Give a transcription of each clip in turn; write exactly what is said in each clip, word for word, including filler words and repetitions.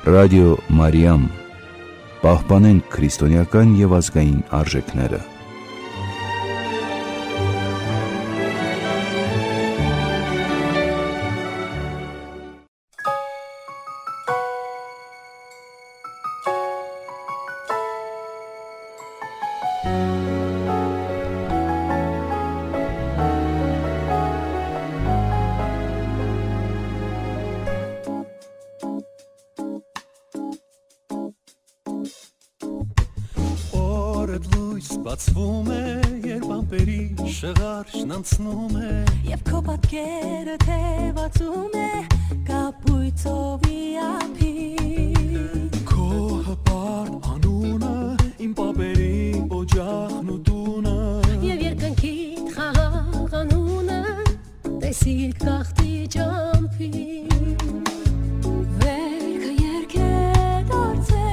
Ռադիո Մարիամ, պահպանենք քրիստոնեական և ազգային արժեքները։ Բացվում է, երբ ամպերի շղարշն անցնում է, և քո պատկերը թևածում է կապույտովի ափին, քո հպարտ անունը, իմ պապերի օջախն ու տունը, և երկնքիդ խաղաղ անունը, տեսիլ կախտի ճամփին, վերքը երգեր դարձել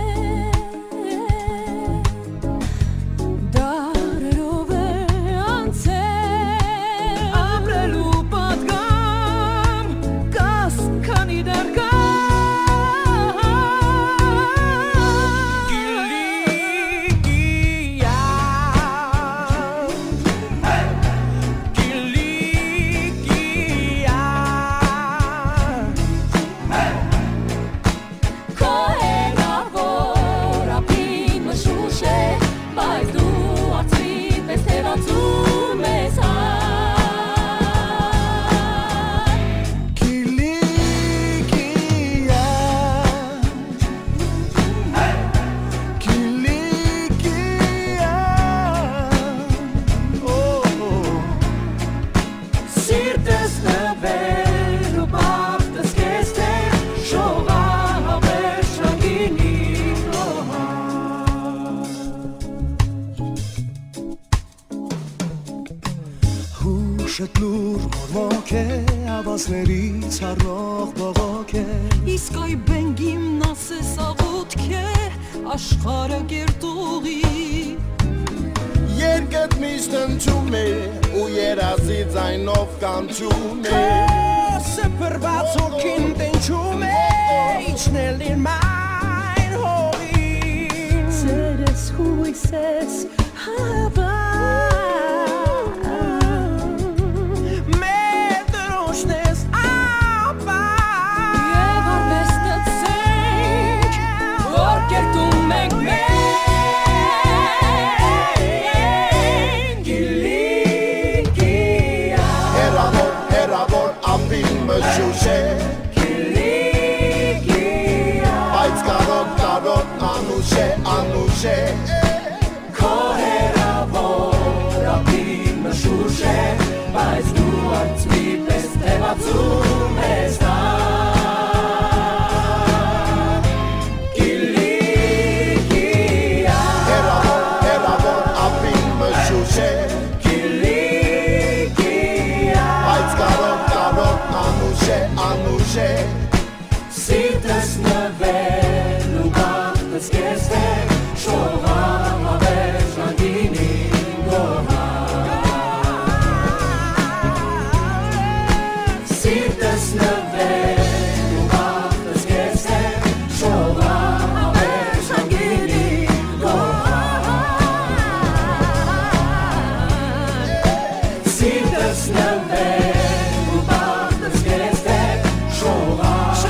շետնուր մորմոք է, ավազներից առնող բողոք է, իսկ այ բենգիմն ասես աղոտք է, աշխարը գերտուղի, երկդ միշտ ընչում է, ու երազի ձայնով կանչում է, քոսը պրված հոգին տենչում է, իջնել իր մայն հողին, սերես հույսես հավա, Անուշե քո հերավոր ապին մշուշ է, բայց դու արծվի պես թևածում ես նա, կիլիկիա հերավոր, հերավոր ապին մշուշ է, կիլիկիա բայց կարող, կարող անուշե, անուշե սիրտս նվել ու բախտս կես է շողա հավեր ժանգինի գոհա սիրտս նվել ու բախտս կես է շողա հավեր ժանգինի գոհա սիրտս նվել ու բախտս կես է շողա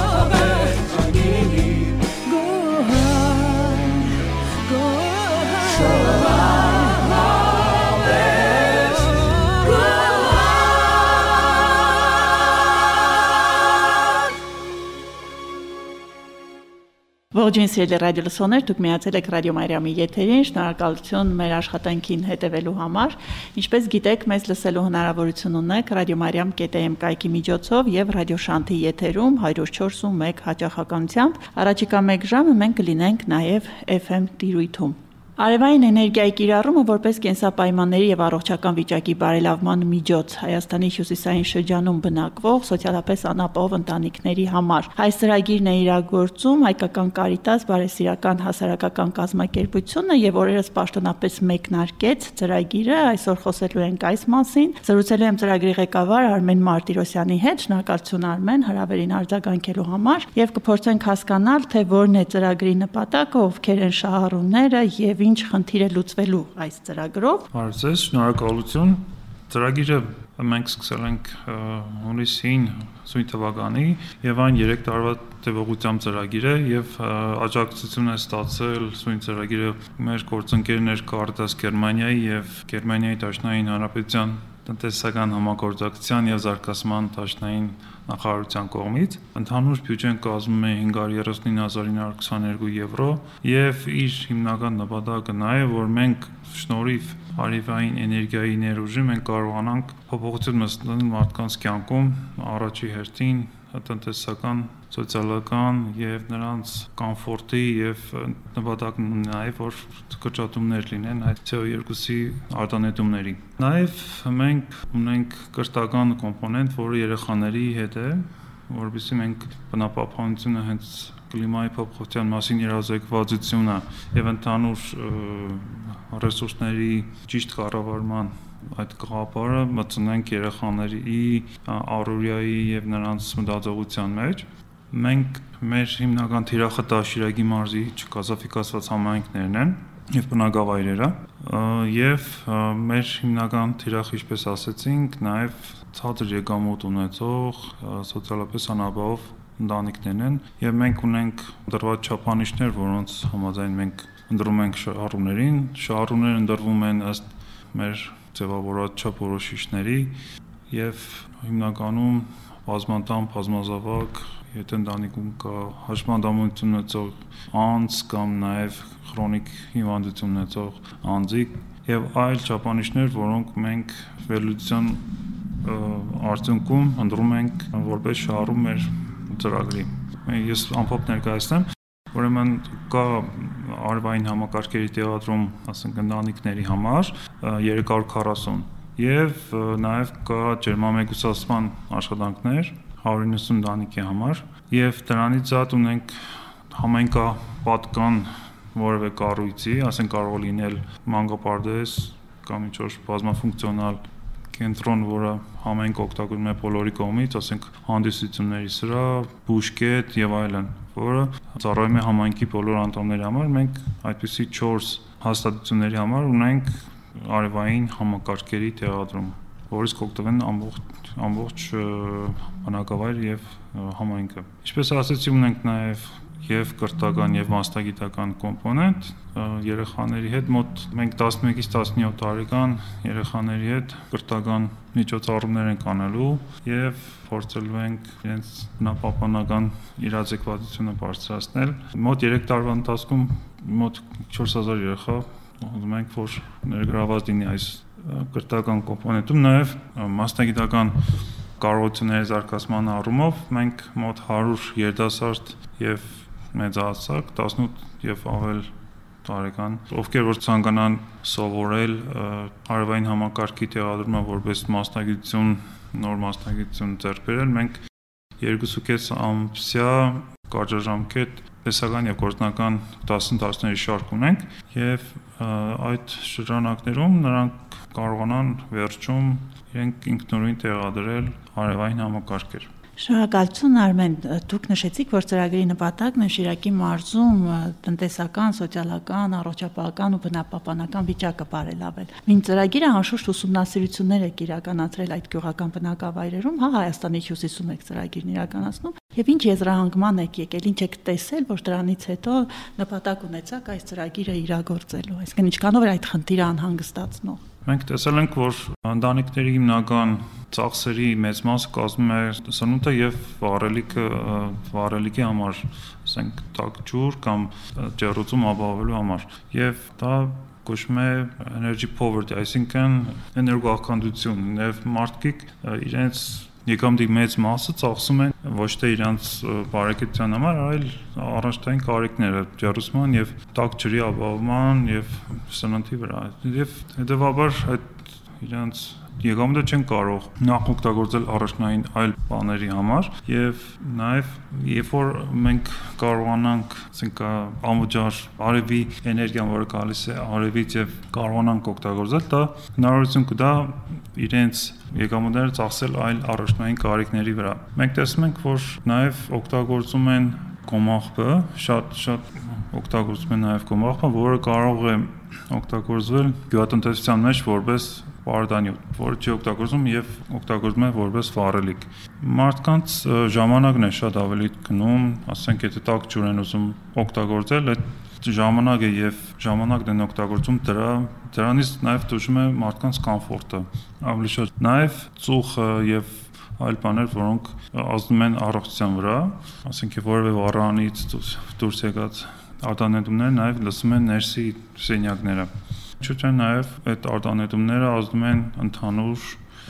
Ողջույն սիրելի ռադիոլսողներ, դուք միացել եք Ռադիո Մարիամի եթերին, շնորհակալություն մեր աշխատանքին հետևելու համար։ Ինչպես գիտեք, մեզ լսելու հնարավորություն ունեք Ռադիո Մարիամ կետ էմ կայքի միջոցով եւ Ռադիո Շանթի եթերում հարյուր չորս ու մեկ հաճախականությամբ։ Առաջիկա մեկ ժամը մենք կլինենք նաեւ էֆ էմ տիրույթում։ Արևային էներգիայի կիրառումը որպես կենսապայմանների եւ առողջական վիճակի բարելավման միջոց Հայաստանի հյուսիսային շրջանում բնակվող սոցիալապես անապահով ընտանիքների համար։ Այս ծրագիրն է իրագործում Հայկական Կարիտաս բարեսիրական հասարակական կազմակերպությունը եւ օրերս պաշտոնապես մեկնարկեց ծրագիրը։ Այսօր խոսելու ենք այս մասին։ Զրուցելու եմ ծրագրի ղեկավար Արմեն Մարտիրոսյանի հետ։ Շնորհակալություն Արմեն հրավերին արձագանքելու համար եւ կփորձենք հասկանալ, թե որն է ծրագրի նպատակը, ովքեր են շահառուները եւ ինչ խնդիր է լուծվելու այս ծրագրով։ Բարև ձեզ, շնորհակալություն։ Ծրագիրը մենք սկսել ենք հունիսին սույն թվականի եւ այն երեք տարվա տևողությամբ ծրագիր է եւ աջակցություն է ստացել սույն ծրագիրը մեր գործընկերներ Կարիտաս Գերմանիայի եւ Գերմանիայի Դաշնային Հանրապետության տնտեսական համագործակցության եւ զարգացման դաշնային նախարարության կողմից ընդհանուր բյուջեն կազմում է հինգսուն երեսունինը հազար ինը հարյուր քսաներկու եվրո եւ իր հիմնական նպատակը նա է որ մենք շնորհիվ արևային էներգիայի ներուժի մենք կարողանանք փոփոխություն մտցնել մարդկանց կյանքում առաջի հերթին տնտեսական, սոցիալական եւ նրանց կոմֆորտի եւ նպատակն նաեւ որ կրճատումներ լինեն այդ C O երկու արտանետումների։ Նաեւ մենք ունենք կրթական կոմպոնենտ, որը երեխաների հետ է, որովհետեւ մենք բնապահպանությունը հենց կլիմայի փոփոխության մասին իրազեկվածությունը եւ ընդհանուր ռեսուրսների ճիշտ կառավարման այդ գաղափարը մտցնենք երեխաների առօրյայի եւ նրանց մտածողության մեջ։ Մենք մեր հիմնական թիրախը Դաշիրագի մարզի չգազաֆիկացված համայնքներն են եւ բնակավայրերը եւ մեր հիմնական թիրախը, ինչպես ասեցինք, նաեւ ցածր եկամուտ ունեցող սոցիալապես անապահով ընտանիքներն են եւ մենք ունենք դրված չափանիշներ, որոնց համաձայն մենք ընտրում ենք շահառուներին։ Շահառուները ընտրվում են ըստ մեր ձևավորած չափորոշիչների եւ հիմնականում բազմատամ, բազմազավակ, եթե ընտանիքում կա հաշմանդամություն ունեցող անձ կամ նաեւ քրոնիկ հիվանդություն ունեցող անձիկ եւ այլ չափանիշներ, որոնք մենք վերլուծության արդյունքում ընտրում ենք որպես շահառու մեր ծրագրի։ Ես ամփոփ ներկայացնեմ, ուրեմն կա արևային համակարգերի տեղադրում, ասենք ընտանիքների համար երեք հարյուր քառասուն եւ նաեւ կա ջերմամեկուսացման աշխատանքներ հարյուր իննսուն ընտանիքի համար եւ դրանից զատ ունենք համայնքապատկան որևէ կառույցի, ասենք կարող է լինել մանկապարտեզ կամ ինչ-որ բազմաֆունկցիոնալ կենտրոն, որը համայնք օգտագործում է բոլորի կողմից, ասենք հանդիսությունների սրահ, բուժկետ եւ այլն, որը ծառայում է համայնքի բոլոր անդամների համար։ Մենք այդպիսի չորս հաստատությունների համար ունենք արևային համակարգերի տեղադրում, որից կօգտվեն ամբողջ ամբողջ բնակավայր եւ համայնքը։ Ինչպես ասացի, ունենք նաեւ եւ կրթական եւ մասնագիտական կոմպոնենտ երեխաների հետ մոտ մենք տասնմեկից տասնյոթ տարեկան երեխաների հետ կրթական միջոցառումներ ենք անելու եւ փորձելու ենք իրենց բնապահպանական իրազեկվածությունը բարձրացնել։ Մոտ երեք տարվա ընթացքում մոտ չորս հազար երեխա ուզում ենք որ ներգրաված լինի այս կրթական կոմպոնենտում, նաեւ մասնագիտական կարողությունների զարգացման առումով մենք մոտ հարյուր երիտասարդ եւ մեծահասակ տասնութ եւ ավել տարեկան, ովքեր որ ցանկանան սովորել արևային համակարգի տեղադրումը որպես մասնագիտություն, նոր մասնագիտություն ձեռք բերել, մենք երկուսուկես ամսյա կարճաժամկետ տեսական եւ գործնական դասընթացների շարք ունենք եւ այդ շրջանակներում նրանք կարողանան վերջում իրենք ինքնուրույն տեղադրել արևային համակարգեր։ Շնորհակալություն Արմեն, դուք նշեցիք, որ ծրագրի նպատակն է Շիրակի մարզում տնտեսական, սոցիալական, առողջապահական ու բնապահպանական վիճակը բարելավել։ Մինչ ծրագիրը անշուշտ ուսումնասիրություններ եք իրականացրել այդ գյուղական բնակավայրերում, հա Հայաստանի հյուսիսում եք ծրագիրն իրականացնում, եւ ինչ եզրահանգման եք եկել, ինչ եք տեսել, որ դրանից հետո նպատակ ունեցաք այս ծրագիրը իրագործելու, այսինքն ինչքանով էր այդ խնդիրը անհանգստացնող։ Մենք տեսել ենք, որ ընտանիքների հիմնական ծախսերի մեծ մասը կազմում է սնունդը եւ վառելիքը, վառելիքի համար, ասենք, տաք ջուր կամ ջեռուցում ապահովելու համար։ Եվ դա կոչվում է energy poverty, այսինքն էներգոախանդություն, եւ մարդիկ իրենց եկամտի մեծ մասը ծախսում են ոչ թե իրենց բարեկեցության համար, այլ առանջային կարիքները, ջեռուսման եւ տաք ջրի ապահովման եւ սննդի վրա։ Եվ հետեւաբար այդ իրենց եկամուտը չեն կարող նախ օգտագործել առաջնային այլ բաների համար եւ նաեւ երբ որ մենք կարողանանք, ասենք, անվճար արևի էներգիան, որը գալիս է արևից եւ կարողանանք օգտագործել, դա հնարավորություն կտա իրենց եկամուտները ծախսել այլ առաջնային կարիքների վրա։ Մենք տեսնում ենք, որ նաեւ օգտագործում են կոմաղբը, շատ շատ օգտագործում են նաեւ կոմաղբը, որը կարող է օգտագործվել գյուղատնտեսության մեջ որպես պարդանյութ, որը չի օգտագործում եւ օգտագործում է որպես վառելիք։ Մարդկանց ժամանակն է շատ ավելի գնում, ասենք, եթե տաք ջուր են ուզում օգտագործել, այդ ժամանակը եւ ժամանակն են օգտագործում դրա դրանից նաեւ դժում է մարդկանց կոմֆորտը ավելի շատ։ Նաեւ ծուխը եւ այլ բաներ, որոնք ազդում են առողջության վրա, ասենք, որևէ վառարանից դուրս եկած արտանետումները նաեւ լսում են ներսի սենյակները։ Չուչը նաև այդ արտանետումները ազդում են ընդհանուր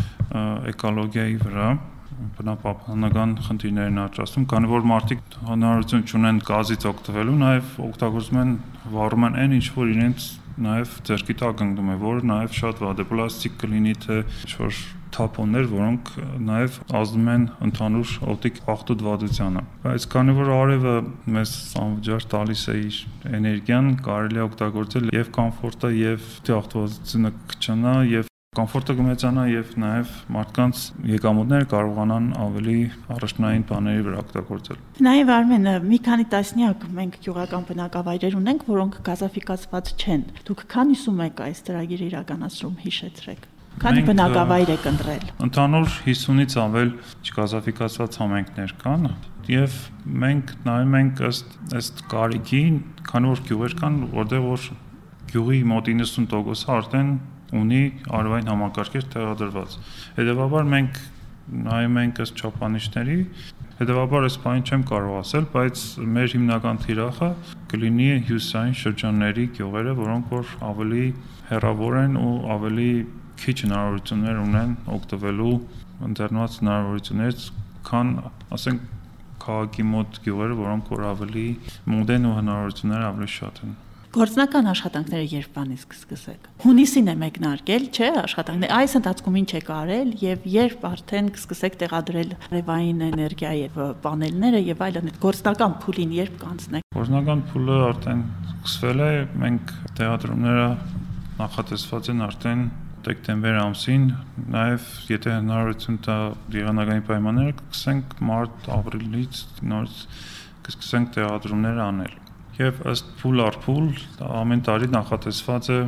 էկոլոգիայի վրա, բնապահպանական խնդիրներ են առաջացնում, քանի որ մարդիկ հնարավորություն չունեն գազից օգտվելու, նաև օգտագործում են վառում են այն ինչ որ իրենց նաև ձեռքի տակ ընկնում է, որը նաև շատ վատ է, պլաստիկ կլինի թե ինչ-որ թափոններ, որոնք նաև ազդում են ընդհանուր օդիկ աղտոտվածությանը։ Բայց քանի որ արևը մեզ անվճար տալիս է իր էներգիան, կարելի է օգտագործել եւ կոմֆորտը եւ աղտոտվածությունը կչանա եւ կոմֆորտը կմեծանա եւ նաեւ մարդկանց եկամուտները կարողանան ավելի առաջնային բաների վրա օգտագործել։ Նաեւ Արմեն, մի քանի տասնյակ մենք գյուղական բնակավայրեր ունենք, որոնք գազաֆիկացված չեն։ Դուք քանիսում եք այս ծրագիրը իրականացնում, հիշեցրեք։ Քանի բնակավայր եք ընտրել։ Ընդհանուր հիսունից ավել չգազաֆիկացված համայնքներ կան եւ մենք նայում ենք ըստ ըստ կարիքի, քանի որ գյուղեր կան, որտեղ որ գյուղի մոտ իննսուն տոկոսը արդեն ունի արևային համակարգեր տեղադրված։ Հետևաբար մենք նայում ենք ըստ չափանիշների, հետևաբար այս բանը չեմ կարող ասել, բայց մեր հիմնական թիրախը կլինի հյուսային շրջանների գյուղերը, որոնք որ ավելի հեռավոր են ու ավելի քիչ հնարավորություններ ունեն օգտվելու ընձեռնված հնարավորություններից, քան, ասենք, քաղաքի մոտ գյուղերը, որոնք որ ավելի մոտ են ու հնարավորությունները ավելի շատ են։ Գործնական աշխատանքները երբ բանից կսկսեք։ Հունիսին է մեկնարկել, չէ՞, աշխատանքները։ Այս ընթացքում ինչ եք արել եւ երբ արդեն կսկսեք տեղադրել ռևային էներգիա եւ պանելները եւ այլն, այդ գործնական փուլին երբ կանցնեք։ Գործնական փուլը արդեն սկսվել է, մենք տեղադրումները նախատեսված են արդեն դեկտեմբեր ամսին, նաև եթե հնարավորություն տա եղանակային պայմանները կսկսենք մարտ ապրիլից նորից կսկսենք տեղադրումներ անել։ Եվ ըստ փուլ առ փուլ ամեն տարի նախատեսված է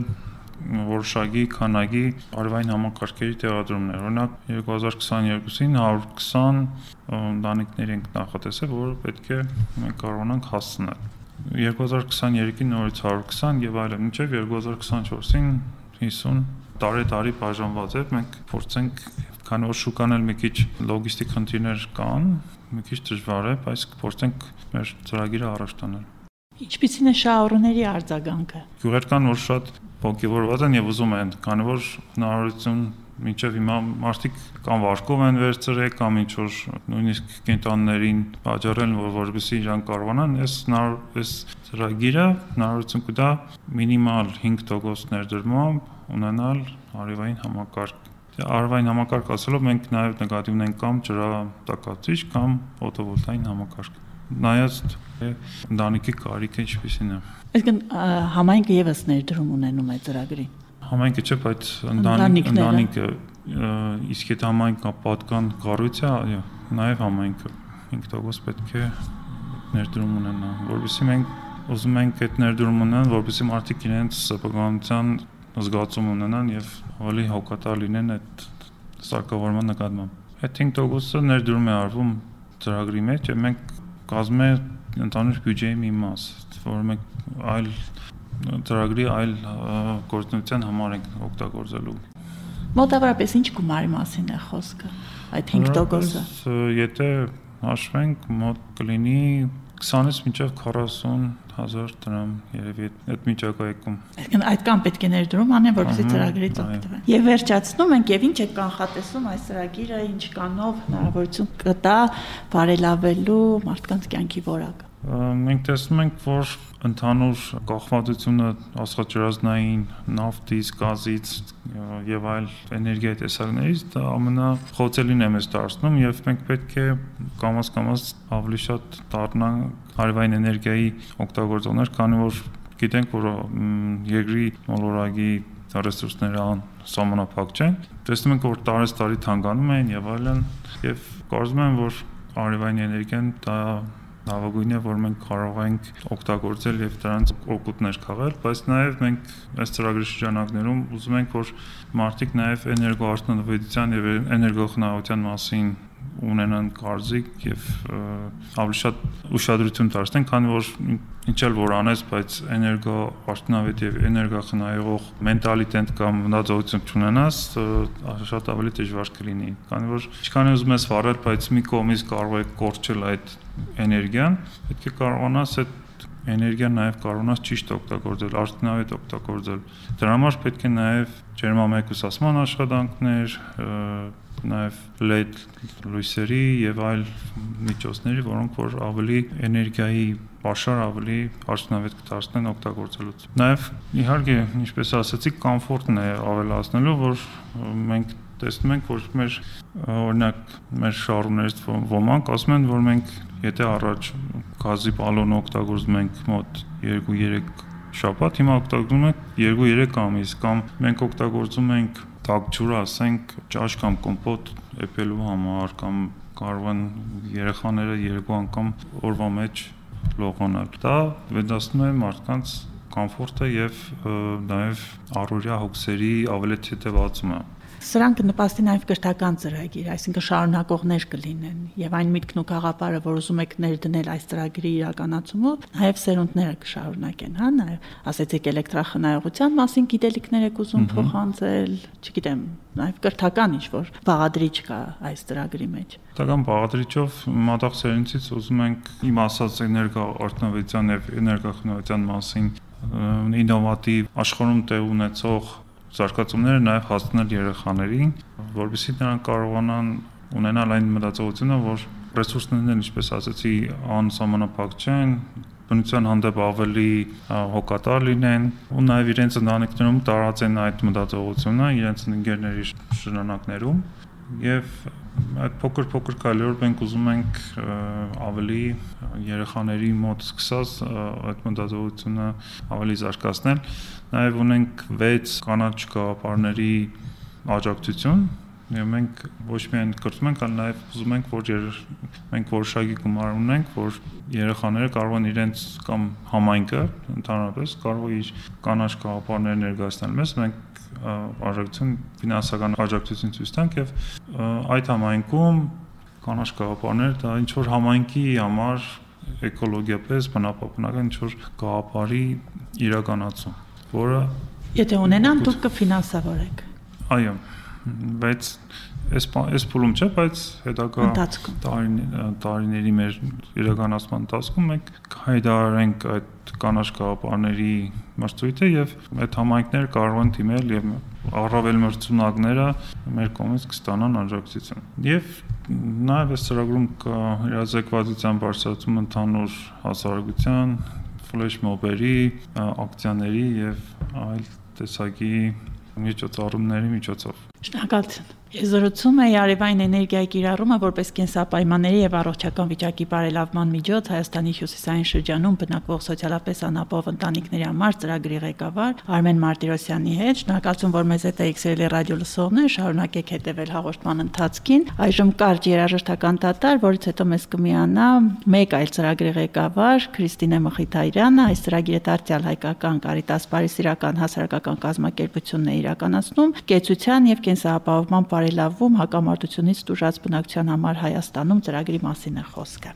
որոշակի քանակի արևային համակարգերի տեղադրումներ։ Օրինակ երկու հազար քսաներկուսին հարյուր քսան ընտանիքներ ենք նախատեսել, որը պետք է մենք կարողանանք հասցնել։ երկու հազար քսաներեքին նորից հարյուր քսան եւ այլն, մինչեւ երկու հազար քսաչորսին հիսուն տարի-տարի բաժանված է, մենք փորձենք, քանի որ շուկան էլ մի քիչ լոգիստիկ խնդիրներ կան, մի քիչ դժվար է, բայց կփորձենք մեր ծրագիրը առաջ տանել։ Ինչպիսին է շահառուների արձագանքը։ Գյուղեր կան, որ շատ ոգևորված են եւ ուզում են, քանի որ հնարավորություն մինչեւ հիմա մարդիկ կամ վարկով են վերցրել, կամ ինչ որ նույնիսկ կենտանիներին վաճառել, որ որպեսզի իրանք կարողանան, այս այս ծրագիրը հնարավորություն կտա մինիմալ հինգ տոկոս ներդրմամբ ունենալ արևային համակարգ։ Արևային համակարգ ասելով մենք նաև նկատի ունենք կամ ջրատակացիչ կամ ֆոտովոլտային համակարգ։ Նայած ընտանիքի կարիքը ինչպիսին է։ Այսինքն համայնքը եւս ներդրում ունենում է ծրագրին։ Համայնքը չէ, բայց ընտանիքը, իսկ եթե համայնքը պատկան կառույց է, այո, նաև համայնքը հինգ տոկոս պետք է ներդրում ունենա, որովհետեւ մենք ուզում ենք այդ ներդրում ունենան, որովհետեւ մարդիկ իրենց սեփականության զգացում ունենան եւ ավելի հոգատար լինեն այդ սարքավորման նկատմամբ։ Այդ հինգ տոկոսը ներդրում է արվում ծրագրի մեջ եւ մենք կազմում է ընդհանուր բյուջեի մի մաս, որը մենք այլ ծրագրի այլ գործունեության համար ենք օգտագործելու։ Մոտավորապես ինչ գումարի մասին է խոսքը այդ հինգ տոկոսը։ Եթե հաշվենք, մոտ կլինի քսանից մինչև քառասուն հազար դրամ երևի այդ միջակայքում։ Այսինքն այդքան պետք է ներդրում անեն, որպեսզի ծրագրից օգտվեն։ Եվ վերջացնում ենք, եւ ինչ է կանխատեսում այս ծրագիրը, ինչ կանով հնարավորություն կտա բարելավելու մարդկանց կյանքի որակը։ Մենք տեսնում ենք, որ ընդհանուր կախվածությունը աստղաճրազնային նավթից, գազից եւ այլ էներգիայի տեսակներից դա ամենախոցելին է մեզ դարձնում եւ մենք պետք է կամաց-կամաց ավելի շատ դառնանք հարևային էներգիայի օգտագործողներ, քանի որ գիտենք, որ երկրի մոլորակի ռեսուրսները սահմանափակ չեն։ Տեսնում ենք, որ տարես-տարի թանկանում են եւ այլն եւ կարծում եմ, որ հարևային էներգիան դա լավագույնն է, որ մենք կարող ենք օգտագործել եւ դրանց օգուտներ քաղել, բայց նաեւ մենք այս ծրագրի շրջանակներում ուզում ենք, որ մարդիկ նաեւ էներգոարդյունավետության եւ էներգոխնայության մասին ունենան կարծիք եւ ավելի շատ ուշադրություն դարձնեն, քանի որ ինչ էլ որ անես, բայց էներգոարդյունավետ եւ էներգախնայող մենտալիտետ կամ մտածողություն չունենաս, շատ ավելի դժվար կլինի, քանի որ ինչքան ուզում ես վարել, բայց մի կողմից կարող է կորչել այդ էներգիան, պետք է կարողանաս այդ էներգիան նաև կարողանաս ճիշտ օգտագործել, արդյունավետ օգտագործել։ Դրա համար պետք է նաև ջերմամեկուսացման աշխատանքներ, նաև L E D լույսերի եւ այլ միջոցների, որոնք որ ավելի էներգիայի պաշար ավելի արդյունավետ կդարձնեն օգտագործելուց։ Նաև իհարկե, ինչպես ասացի, կոմֆորտն է ավելացնելու, որ մենք տեսնում ենք, որ մեր օրինակ մեր շահառուներից ոմանք ասում են, որ մենք եթե առաջ գազի բալոն օգտագործում ենք մոտ երկու-երեք շաբաթ, հիմա օգտագործում ենք երկու-երեք ամիս, կամ մենք օգտագործում ենք տաք ջուրը, ասենք ճաշ կամ կոմպոտ էպելու համար, կամ կարող են երեխաները երկու անգամ օրվա մեջ լողոնալ։ Դա վեդացնում է մարդկանց կոմֆորտը եւ նաեւ առօրյա հոգսերի ավելի թեթևացումը։ Սրանք կնպաստի նաև կրթական ծրագիր, այսինքն շարունակողներ կլինեն եւ այն միտքն ու գաղափարը, որ ուզում եք ներդնել այս ծրագրի իրականացումով, նաև սերունդները կշարունակեն, հա, նաև ասեցիք էլեկտրախնայողության մասին գիտելիքներ եք ուզում փոխանցել, չգիտեմ, նաև կրթական ինչ-որ բաղադրիչ կա այս ծրագրի մեջ։ Կրթական բաղադրիչով մատաղ սերունդից ուզում ենք իմ ասած էներգոարդյունավետության եւ էներգախնայողության մասին ինովատիվ աշխարհում տեղ ունեցող զարգացումները նաև հասցնել երեխաներին, որովհետեւ նրանք կարողանան ունենալ այն մտածողությունը, որ ռեսուրսներն, ինչպես ասացի, անսահմանափակ չեն, բնության հանդեպ ավելի հոգատար լինեն, ու նաև իրենց ընտանիքներում տարածեն այդ մտածողությունը իրենց ընկերների շրջանակներում, եւ այդ փոքր-փոքր քայլերով մենք ուզում ենք ավելի երեխաների մոտ սկսած այդ մտածողությունը ավելի զարգացնել։ Նաև ունենք վեց կանաչ գաղափարների աջակցություն, եւ մենք ոչ միայն կրթում ենք, այլ նաև ուզում ենք, որ մենք որոշակի գումար ունենք, որ երեխաները կարող են իրենց կամ համայնքը ընդհանրապես կարող է իր կանաչ գաղափարներ ներկայացնել մեզ, մենք աջակցություն, ֆինանսական աջակցություն ցույց տանք եւ այդ համայնքում կանաչ գաղափարներ դա ինչ որ համայնքի համար էկոլոգիապես բնապահպանական ինչ որ գաղափարի իրականացում, որը եթե ունենան դուք կֆինանսավորեք։ Այո, բայց այս այս փուլում չէ, բայց հետագա տարիների մեր իրականացման ընթացքում մենք հայտարարենք այդ կանաչ գաղափարների մրցույթը եւ այդ համայնքները կարող են դիմել եւ առավել մրցունակները մեր կողմից կստանան աջակցություն։ Եվ նաեւ այս ծրագրում կա իրազեկվածության բարձրացում ընդհանուր հասարակության, ֆլեշ մոբերի, ակցիաների եւ այլ տեսակի միջոցառումների միջոցով։ Շնորհակալություն։ Եզրուցում է արևային էներգիայի կիրառումը որպես կենսապայմանների եւ առողջական վիճակի բարելավման միջոց Հայաստանի հյուսիսային շրջանում բնակվող սոցիալապես անապահով ընտանիքների համար ծրագրի ղեկավար Արմեն Մարտիրոսյանի հետ։ Շնորհակալություն, որ մեզ հետ եք սիրելի ռադիո լսողներ, շարունակեք հետևել հաղորդման ընթացքին։ Այժմ կարճ երաժշտական դատարկ, որից հետո մեզ կմիանա մեկ այլ ծրագրի ղեկավար Քրիստինե Մխիթարյանը։ Այս ծրագիրը դարձյալ հայկական Կարիտաս Փարիսիրական հասարակական կազմակերպությունն է իրականացնում կեցության եւ կենսապահովման բարելավում հակամարտությունից տուժած բնակչության համար Հայաստանում ծրագրի մասին է խոսքը։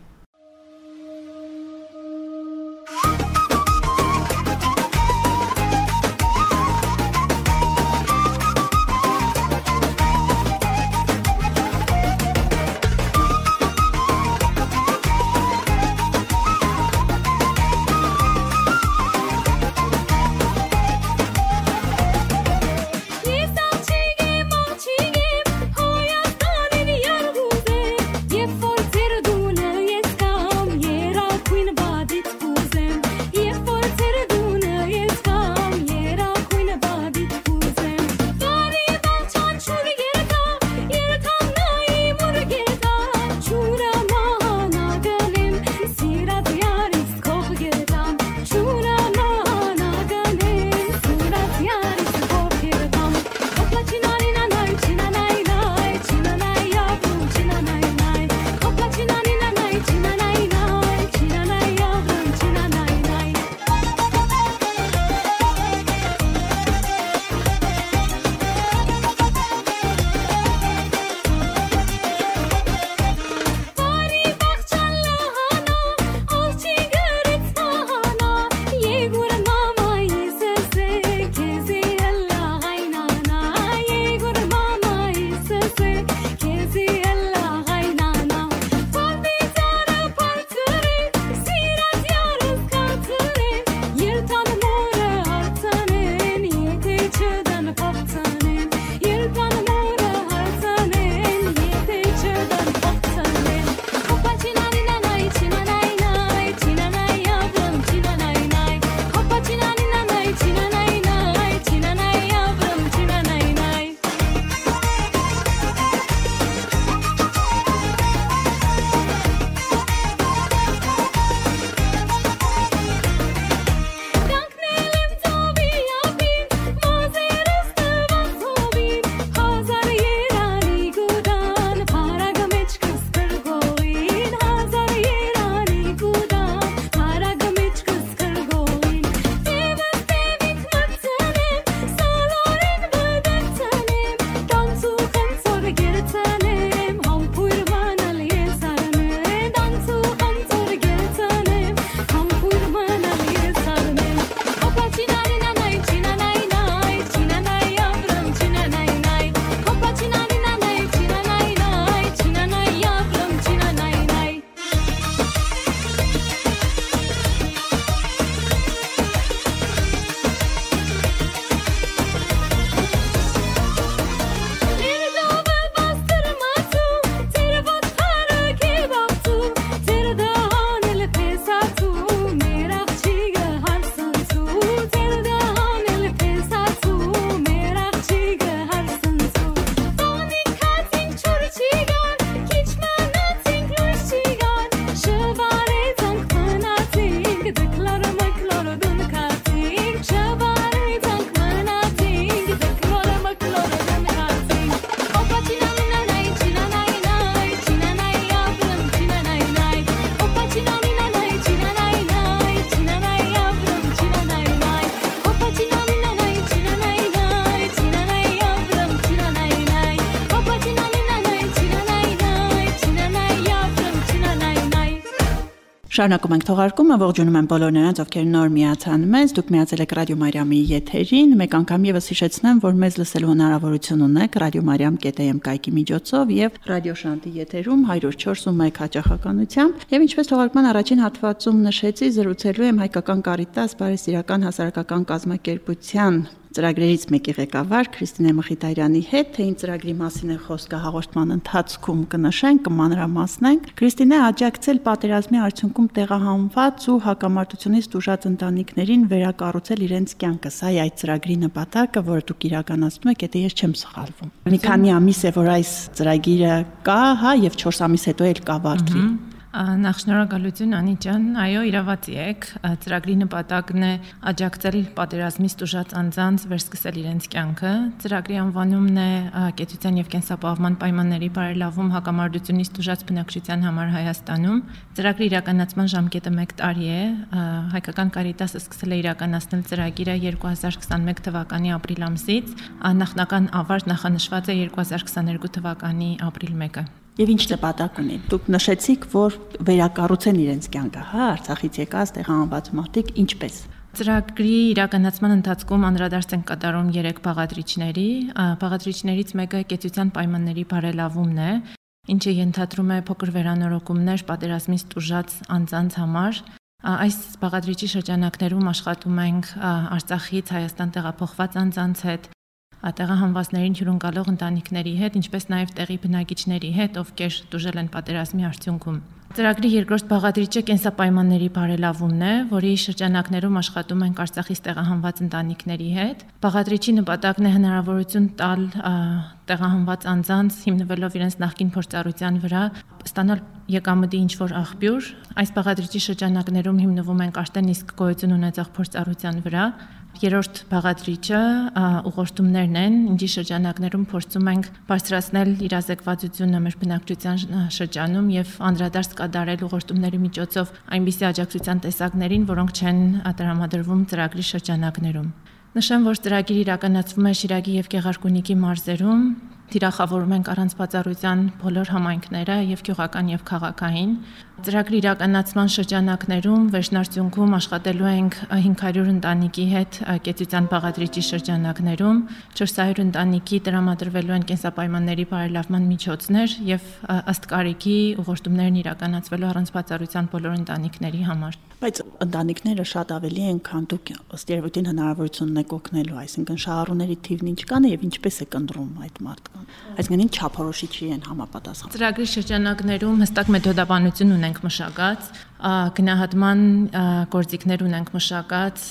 Շարունակում ենք թողարկումը, ողջունում եմ բոլոր նրանց, ովքեր նոր միացան մեզ, դուք միացել եք Ռադիո Մարիամի եթերին, մեկ անգամ եւս հիշեցնեմ, որ մեզ լսելու հնարավորություն ունեք ռադիո մարիամ կետ էմ կայքի միջոցով եւ Ռադիո Շանտի եթերում հարյուր չորս ու մեկ հաճախականությամբ, եւ ինչպես թողարկման առաջին հատվածում նշեցի, զրուցելու եմ Հայկական Կարիտաս բարեսիրական հասարակական կազմակերպության ծրագրերից մեկի ղեկավար Քրիստինե Մխիթարյանի հետ, թե ինչ ծրագրի մասին է խոսքը հաղորդման ընթացքում կնշենք, կմանրամասնենք։ Քրիստինե աջակցել պատերազմի արդյունքում տեղահանված ու հակամարտությունից տուժած ընտանիքներին վերակառուցել իրենց կյանքը։ Սա է այդ ծրագրի նպատակը, որը դուք իրականացնում եք, եթե ես չեմ սխալվում։ Մի քանի ամիս է, որ այս ծրագիրը կա, հա, եւ չորս ամիս հետո էլ կա վարկի։ Նախ շնորհակալություն Անի ջան, այո, իրավացի եք, ծրագրի նպատակն է աջակցել պատերազմից տուժած անձանց վերսկսել իրենց կյանքը։ Ծրագրի անվանումն է կեցության եւ կենսապահովման պայմանների բարելավում հակամարտությունից տուժած բնակչության համար Հայաստանում։ Ծրագրի իրականացման ժամկետը մեկ տարի է։ Հայկական Կարիտասը սկսել է իրականացնել ծրագիրը երկու հազար քսաներկու թվականի ապրիլ ամսից, նախնական ավարտ նախանշված է երկու հազար քսաներկու թվականի ապրիլ մեկը։ Եվ ինչ նպատակ ունի։ Դուք նշեցիք, որ վերակառուցեն իրենց կյանքը, հա, Արցախից եկած տեղահանված մարդիկ ինչպես։ Ծրագրի իրականացման ընթացքում անդրադարձ են կատարում երեք բաղադրիչների, բաղադրիչներից մեկը կեցության պայմանների բարելավումն է, ինչը ենթադրում է փոքր վերանորոգումներ պատերազմից տուժած անձանց համար։ Այս բաղադրիչի շրջանակներում աշխատում ենք Արցախից Հայաստան տեղափոխված անձանց հետ, տեղահանվածներին հյուրընկալող ընտանիքների հետ, ինչպես նաև տեղի բնակիչների հետ, ովքեր տուժել են պատերազմի արդյունքում։ Ծրագրի երկրորդ բաղադրիչը կենսապայմանների բարելավումն է, որի շրջանակներում աշխատում ենք Արցախից տեղահանված ընտանիքների հետ։ Բաղադրիչի նպատակն է հնարավորություն տալ տեղահանված անձանց, հիմնվելով իրենց նախկին փորձառության վրա, ստանալ եկամտի ինչ-որ աղբյուր։ Այս բաղադրիչի շրջանակներում հիմնվում ենք արդեն իսկ գոյություն ունեցող փորձառության վրա։ Երրորդ բաղադրիչը ուղղորդումներն են, ինչի շրջանակներում փորձում ենք բարձրացնել իրազեկվածությունը մեր բնակչության շրջանում եւ անդրադարձ կատարել ուղղորդումների միջոցով այնպիսի աջակցության տեսակներին, որոնք չեն տրամադրվում ծրագրի շրջանակներում։ Նշեմ, որ ծրագիրը իրականացվում է Շիրակի եւ Գեղարքունիքի մարզերում, թիրախավորում ենք առանց բացառության բոլոր համայնքները եւ գյուղական եւ քաղաքային։ Ծրագրի իրականացման շրջանակներում վերջնարդյունքում աշխատելու ենք հինգ հարյուր ընտանիքի հետ կեցության բաղադրիչի շրջանակներում, չորս հարյուր ընտանիքի տրամադրվելու են կենսապայմանների բարելավման միջոցներ եւ ըստ կարիքի ուղղորդումներն իրականացվելու առանց բացառության բոլոր ընտանիքների համար։ Բայց ընտանիքները շատ ավելի են, քան դուք ըստ երևույթին հնարավորություն ունեք օգնելու, այսինքն շահառուների թիվն ինչքան է եւ ինչպես է կընտրում այդ մարդկանց։ Այսինքն ինչ չափորոշիչի են համապատասխան։ Ծրագրի շրջանակներում հստակ մեթոդաբանություն ունենք մշակած, գնահատման գործիքներ ունենք մշակած,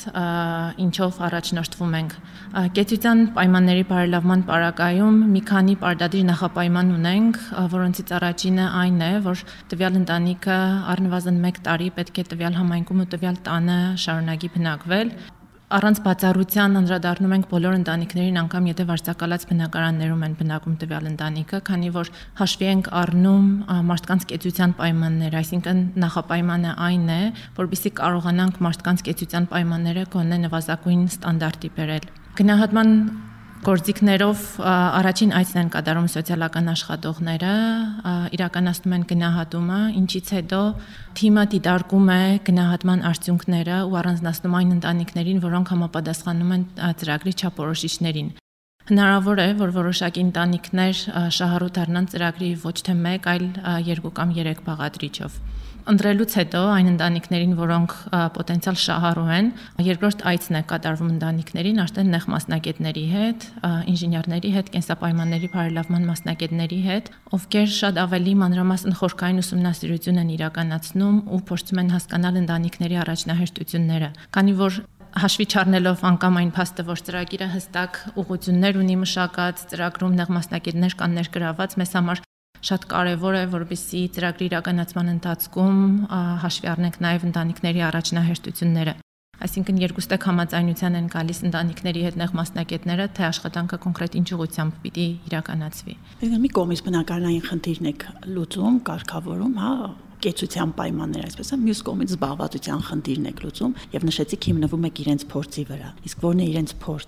ինչով առաջնորդվում ենք։ Կեցության պայմանների բարելավման պարագայում մի քանի պարտադիր նախապայման ունենք, որոնցից առաջինը այն է, որ տվյալ ընտանիքը առնվազն մեկ տարի պետք է տվյալ համայնքում ու տվյալ տանը շարունակի բնակվել։ Առանց բացառության անդրադառնում ենք բոլոր ընտանիքներին, անգամ եթե վարձակալած բնակարաններում են բնակում տվյալ ընտանիքը, քանի որ հաշվի ենք առնում մարդկանց կեցության պայմանները, այսինքն նախապայմանը այն է, որպեսզի կարողանանք մարդկանց կեցության պայմանները գոնե նվազագույն ստանդարտի բերել։ Գնահատման գործիքներով առաջին այցն են կատարում սոցիալական աշխատողները, իրականացնում են գնահատումը, ինչից հետո թիմը դիտարկում է գնահատման արդյունքները ու առանձնացնում այն ընտանիքներին, որոնք համապատասխանում են ծրագրի չափորոշիչներին։ Հնարավոր է, որ որոշակի ընտանիքներ շահառու դառնան ծրագրի ոչ թե մեկ, այլ երկու կամ երեք բաղադրիչով։ Ընտրելուց հետո այն ընտանիքներին, որոնք պոտենցիալ շահառու են, երկրորդ այցն է կատարվում ընտանիքներին արդեն նեղ մասնագետների հետ, ինժեներների հետ, կենսապայմանների բարելավման մասնագետների հետ, ովքեր շատ ավելի մանրամասն խորքային ուսումնասիրություն են իրականացնում ու փորձում են հասկանալ ընտանիքների առաջնահերթությունները, քանի որ հաշվի չառնելով անգամ այն փաստը, որ ծրագիրը հստակ ուղղություններ ունի մշակած, ծրագրում նեղ մասնագետներ կան ներգրաված, մեզ համար շատ կարևոր է, որպեսզի ծրագրի իրականացման ընթացքում հաշվի առնենք նաև ընտանիքների առաջնահերթությունները։ Այսինքն երկուստեք համաձայնության են գալիս ընտանիքների հետ նեղ մասնագետները, թե աշխատանքը կոնկրետ ինչ ուղղությամբ պիտի իրականացվի։ Այսինքն մի կողմից բնակարանային խնդիրն եք լուծում, կարգավորում, հա, կեցության պայմաններ, այսպես է, մյուս կողմից զբաղվածության խնդիրն եք լուծում եւ նշեցիք հիմնվում եք իրենց փորձի վրա։ Իսկ ո՞րն է իրենց փորձը։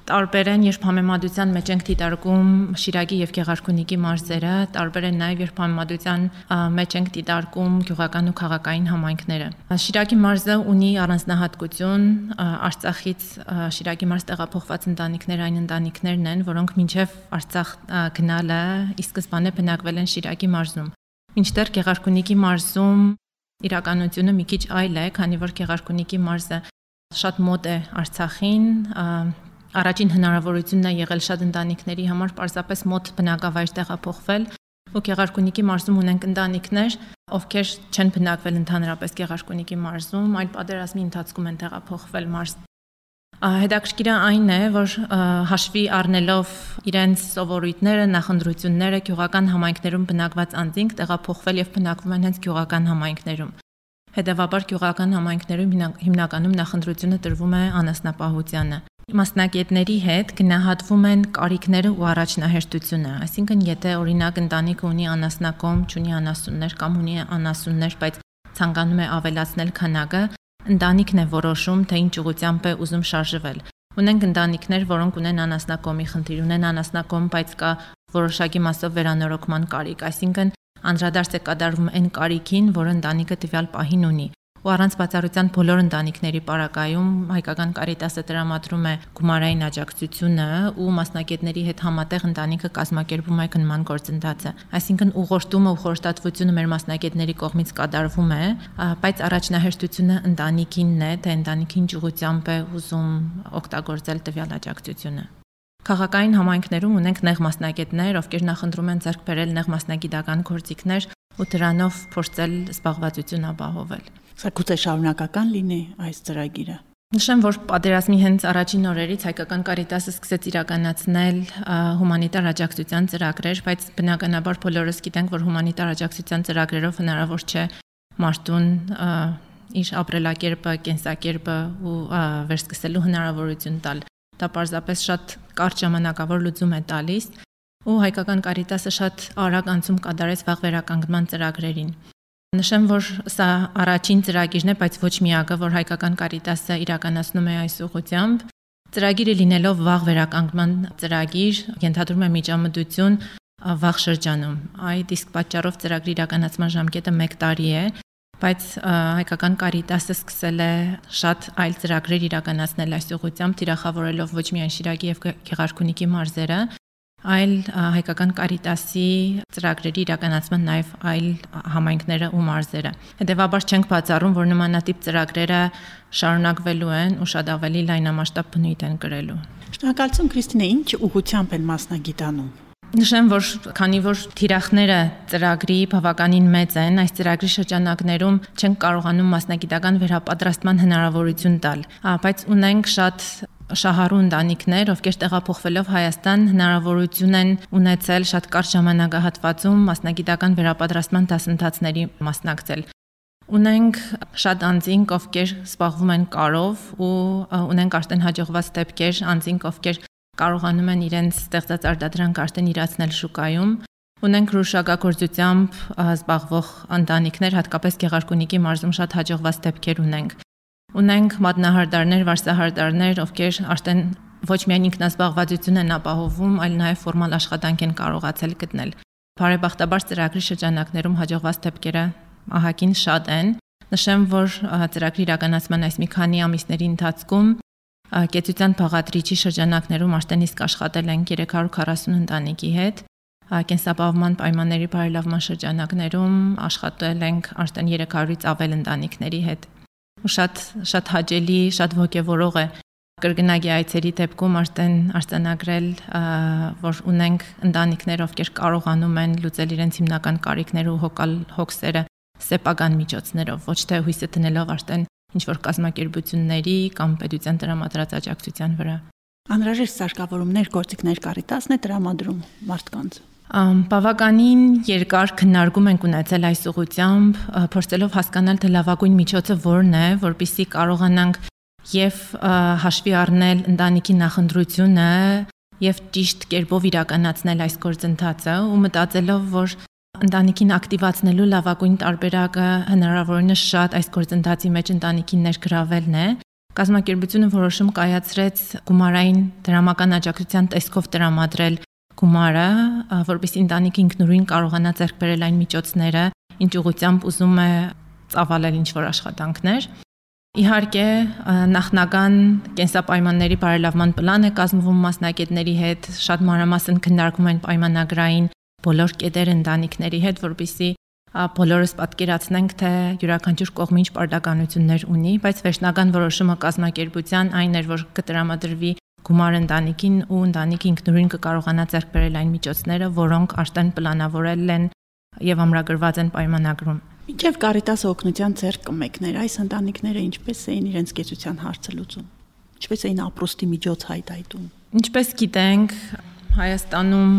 տարբեր են, երբ համեմատության մեջ ենք դիտարկում Շիրակի եւ Գեղարքունիքի մարզերը, տարբեր են նաեւ երբ համեմատության մեջ ենք դիտարկում գյուղական ու քաղաքային համայնքները։ Շիրակի մարզը ունի առանձնահատկություն, Արցախից Շիրակի մարզ տեղափոխված ընտանիքներ այն ընտանիքներն են, որոնք մինչեւ Արցախ գնալը ի սկզբանե բնակվել են Շիրակի մարզում։ Մինչդեռ Գեղարքունիքի մարզում իրականությունը մի քիչ այլ է, քանի որ Գեղարքունիքի մարզը շատ մոտ է Արցախին, առաջին հնարավորությունն է եղել շատ ընտանիքների համար պարզապես մոտ բնակավայր տեղափոխվել, ու Գեղարքունիքի մարզում ունենք ընտանիքներ, ովքեր չեն բնակվել ընդհանրապես Գեղարքունիքի մարզում, այլ պատերազմի ընթացքում են տեղափոխվել մարզ։ Հետաքրքիրը այն է, որ հաշվի առնելով իրենց սովորույթները, նախընտրությունները գյուղական համայնքներում բնակված անձինք տեղափոխվել եւ բնակվում են հենց գյուղական համայնքներում։ Հետևաբար գյուղական համայնքներում հիմնականում նախընտրությունը տրվում է անասնապահությանը։ Մասնագետների հետ գնահատվում են կարիքները ու առաջնահերթությունը, այսինքն եթե օրինակ ընտանիքը ունի անասնակոմ, չունի անասուններ կամ ունի անասուններ, բայց ցանկանում է ավելացնել քանակը, ընտանիքն է որոշում, թե ինչ ուղղությամբ է ուզում շարժվել։ Ունենք ընտանիքներ, որոնք ունեն անասնակոմի խնդիր, ունեն անասնակոմ, բայց կա որոշակի մասով վերանորոգման կարիք, այսինքն անդրադարձ է կատարվում այն կարիքին, որը ընտանիքը տվյալ պահին ունի։ Ու առանց բացառության բոլոր ընտանիքների պարագայում Հայկական Կարիտասը տրամադրում է գումարային աջակցությունը ու մասնագետների հետ համատեղ ընտանիքը կազմակերպում է գնման գործընթացը։ Այսինքն ուղղորդումը ու խորհրդատվությունը մեր մասնագետների կողմից կատարվում է, բայց առաջնահերթությունը ընտանիքինն է, թե ընտանիքին ճյուղությամբ է ուզում օգտագործել տվյալ աջակցությունը։ Քաղաքային համայնքներում ունենք նեղ մասնագետներ, ովքեր նախընտրում են ձեռք բերել նեղ մասնագիտական գործիքներ ու դրանով փորձել զբաղվածություն ապահովել։ Սա գուցե շարունակական լինի այս ծրագիրը։ Նշեմ, որ պատերազմի հենց առաջին օրերից Հայկական Կարիտասը սկսեց իրականացնել հումանիտար աջակցության ծրագրեր, բայց բնականաբար բոլորս գիտենք, որ հումանիտար աջակցության ծրագրերով հնարավոր չէ մարդուն իր ապրելակերպը, կենսակերպը ու վերսկսելու հնարավորություն տալ։ Դա պարզապես շատ կարճ ժամանակավոր լուծում է տալիս, ու Հայկական Կարիտասը շատ արագ անցում կատարեց վաղ վերականգնման ծրագրերին։ Նշեմ, որ սա առաջին ծրագիրն է, բայց ոչ միակը, որ Հայկական Կարիտասը իրականացնում է այս ուղղությամբ։ Ծրագիրը լինելով վաղ վերականգնման ծրագիր, ենթադրում է միջամտություն վաղ շրջանում։ Այդ իսկ պատճառով ծրագրի իրականացման ժամկետը մեկ տարի է, բայց Հայկական Կարիտասը սկսել է շատ այլ ծրագրեր իրականացնել այս ուղղությամբ, թիրախավորելով ոչ միայն Շիրակի եւ Գեղարքունիքի մարզերը, այլ Հայկական Կարիտասի ծրագրերի իրականացման նաև այլ համայնքները ու մարզերը։ Հետևաբար չենք բացառում, որ նմանատիպ ծրագրերը շարունակվելու են ու շատ ավելի լայնամասշտաբ բնույթ են կրելու։ Շնորհակալություն Քրիստինե, ինչ ուղղությամբ են մասնագիտանում։ Նշեմ, որ քանի որ թիրախները ծրագրի բավականին մեծ են, այս ծրագրի շրջանակներում չենք կարողանում մասնագիտական վերապատրաստման հնարավորություն տալ, բայց ունենք շատ շահառու ընտանիքներ, ովքեր տեղափոխվելով Հայաստան հնարավորություն են ունեցել շատ կարճ ժամանակահատվածում մասնագիտական վերապատրաստման դասընթացների մասնակցել։ Ունենք շատ անձինք, ովքեր զբաղվում են կարով ու ունենք արդեն հաջողված դեպքեր անձինք, ովքեր կարողանում են իրենց ստեղծած արտադրանք արդեն իրացնել շուկայում։ Ունենք հրուշագործությամբ զբաղվող ընտանիքներ, հատկապես Գեղարքունիքի մարզում շատ հաջողված դեպքեր ունենք։ Ունենք մատնահարդարներ, վարսահարդարներ, ովքեր արդեն ոչ միայն ինքնազբաղվածություն են ապահովում, այլ նաև ֆորմալ աշխատանք են կարողացել գտնել։ Բարեբախտաբար ծրագրի շրջանակներում հաջողված դեպքերը ահագին շատ են։ Նշեմ, որ ծրագրի իրականացման այս մի քանի ամիսների ընթացքում Կեցության բաղադրիչի շրջանակներում արդեն իսկ աշխատել ենք երեք հարյուր քառասուն ընտանիքի հետ, կենսապահովման պայմանների բարելավման շրջանակներում աշխատել ենք արդեն երեք հարյուրից ավել ընտանիքների հետ։ Ու շատ շատ հաճելի, շատ ոգևորող է կրկնակի այցերի դեպքում արդեն արձանագրել, որ ունենք ընտանիքներ, ովքեր կարողանում են լուծել իրենց հիմնական կարիքները ու հոգալ հոգսերը սեփական միջոցներով, ոչ թե հույսը դնելով արդեն ինչ-որ կազմակերպությունների կամ պետության տրամադրած աջակցության վրա։ Անհրաժեշտ սարքավորումներ, գործիքներ Կարիտասն է տրամադրում մարդկանց։ Բավականին երկար քննարկում ենք ունեցել այս ուղղությամբ, փորձելով հասկանալ թե լավագույն միջոցը որն է, որպեսզի կարողանանք եւ հաշվի առնել ընտանիքի նախընտրությունը եւ ճիշտ կերպով իրականացնել այս գործընթացը ու մտածելով, որ ընտանիքին ակտիվացնելու լավագույն տարբերակը հնարավորինս շատ այս գործընթացի մեջ ընտանիքին ներգրավելն է, Կազմակերպությունը որոշում կայացրեց գումարային դրամական աջակցության տեսքով տրամադրել գումարը, որպեսզի ընտանիքը ինքնուրույն կարողանա ձեռք բերել այն միջոցները, ինչ ուղղությամբ ուզում է ծավալել ինչ-որ աշխատանքներ։ Իհարկե, նախնական կենսապայմանների բարելավման պլան է կազմվում մասնագետների հետ, շատ մանրամասն քննարկում են պայմանագրային բոլոր կետեր ընտանիքների հետ, որպեսզի բոլորս պատկերացնենք, թե յուրաքանչյուր կողմ ինչ պարտականություններ ունի, բայց վերջնական որոշումը կազմակերպության այն էր, որ կտրամադրվի գումար ընտանիքին ու ընտանիքը ինքնուրույն կկարողանա ձեռք բերել այն միջոցները, որոնք արդեն պլանավորել են եւ ամրագրված են պայմանագրում։ Ինչեւ Կարիտասը օգնության ձեռք կմեկներ, այս ընտանիքները ինչպես էին իրենց կեցության հարցը լուծում։ Ինչպես էին ապրոստի միջոց հայտայտում։ Ինչպես գիտենք, Հայաստանում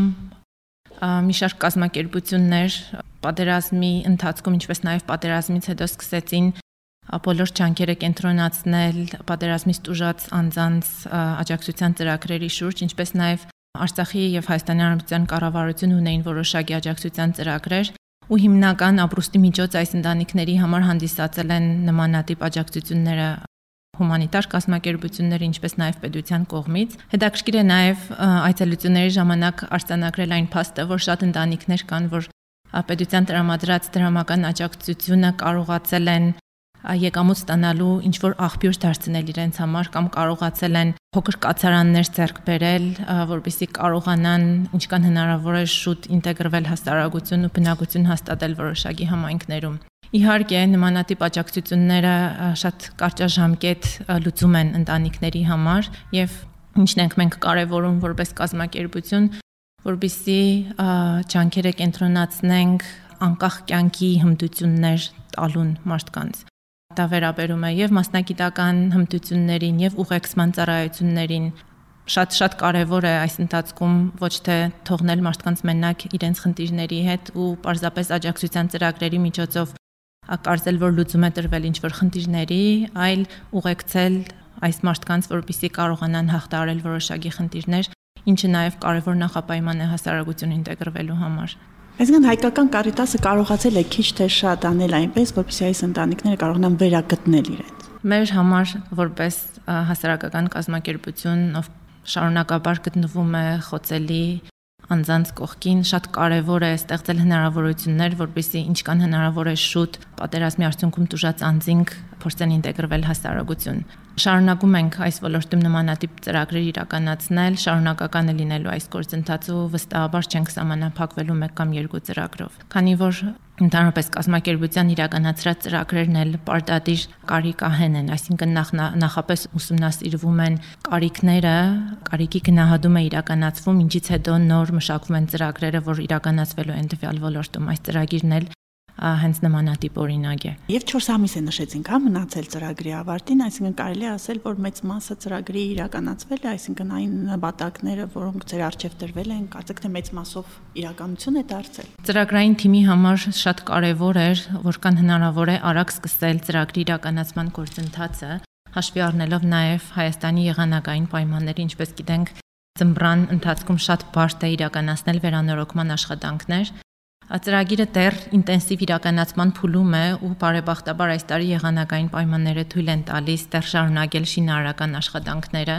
մի շարք կազմակերպություններ պատերազմի ընթացքում, ինչպես նաև պատերազմից հետո սկսեցին բոլոր ջանքերը կենտրոնացնել պատերազմից տուժած անձանց աջակցության ծրագրերի շուրջ, ինչպես նաև Արցախի եւ Հայաստանի Հանրապետության կառավարությունը ունեին որոշակի աջակցության ծրագրեր, ու հիմնական ապրուստի միջոց այս ընտանիքների համար հանդիսացել են նմանատիպ աջակցությունները հումանիտար կազմակերպությունները, ինչպես նաև պետության կողմից։ Հետաքրքիր է նաև այցելությունների ժամանակ արձանագրել այն փաստը, որ շատ ընտանիքներ կան, որ պետության տրամադրած դրամական աջակցությունը կարողացել են եկամուտ ստանալու ինչ-որ աղբյուր դարձնել իրենց համար կամ կարողացել են փոքր կացարաններ ձեռք բերել, որպեսզի կարողանան ինչքան հնարավոր է շուտ ինտեգրվել հասարակություն ու բնակություն հաստատել որոշակի համայնքներում։ Իհարկե, նմանատիպ աջակցությունները շատ կարճաժամկետ լուծում են ընտանիքների համար եւ ինչն ենք մենք կարեւորում որպես կազմակերպություն, որպեսզի ջանքերը կենտրոնացնենք անկախ կյանքի հմտություններ տալուն մարդկանց։ Դա վերաբերում է եւ մասնագիտական հմտություններին եւ ուղեկցման ծառայություններին։ Շատ-շատ կարեւոր է այս ընթացքում ոչ թե թողնել մարդկանց մենակ իրենց խնդիրների հետ ու պարզապես աջակցության ծրագրերի միջոցով կարծել, որ լուծում է տրվել ինչ-որ խնդիրների, այլ ուղեկցել այս մարդկանց, որպեսզի կարողանան հաղթահարել որոշակի խնդիրներ, ինչը նաեւ կարեւոր նախապայման է հասարակություն ինտեգրվելու համար։ Այսինքն հայկական Կարիտասը կարողացել է քիչ թե շատ անել այնպես, որպեսզի այս ընտանիքները կարողանան վերագտնել իրենց։ Մեր համար որպես հասարակական կազմակերպություն, ով շարունակաբար գտնվում է խոցելի անձանց կողքին, շատ կարևոր է ստեղծել հնարավորություններ, որպեսզի ինչքան հնարավոր է շուտ պատերազմի արդյունքում տուժած անձինք փորձեն ինտեգրվել հասարակություն։ Շարունակում ենք այս ոլորտում նմանատիպ ծրագրեր իրականացնել, շարունակական է լինելու այս գործընթացը ու վստահաբար չենք սահմանափակվելու մեկ կամ երկու ծրագրով։ Քանի որ ընդհանրապես կազմակերպության իրականացրած ծրագրերն էլ պարտադիր կարիքահեն են, այսինքն նախ, նախապես ուսումնասիրվում են կարիքները, կարիքի գնահատում է իրականացվում, ինչից հետո նոր մշակվում են ծրագրերը, որ իրականացվելու են տվյալ ոլորտում։ Այս ծրագիրն էլ հենց նմանատիպ օրինակ է։ Եվ չորս ամիս է նշեցինք, հա, մնացել ծրագրի ավարտին, այսինքն կարելի է ասել, որ մեծ մասը ծրագրի իրականացվել է, այսինքն այն նպատակները, որոնք ձեր առջև դրվել են, կարծեք թե մեծ մասով իրականություն է դարձել։ Ծրագրային թիմի համար շատ կարևոր էր, որքան հնարավոր է արագ սկսել ծրագրի իրականացման գործընթացը, հաշվի առնելով նաև Հայաստանի եղանակային պայմանները, ինչպես գիտենք, ձմռան ընթացքում շատ բարդ է իրականացնել վերանորոգման աշխատանքներ։ Ծրագիրը դեռ ինտենսիվ իրականացման փուլում է ու բարեբախտաբար այս տարի եղանակային պայմանները թույլ են տալիս դեռ շարունակել շինարարական աշխատանքները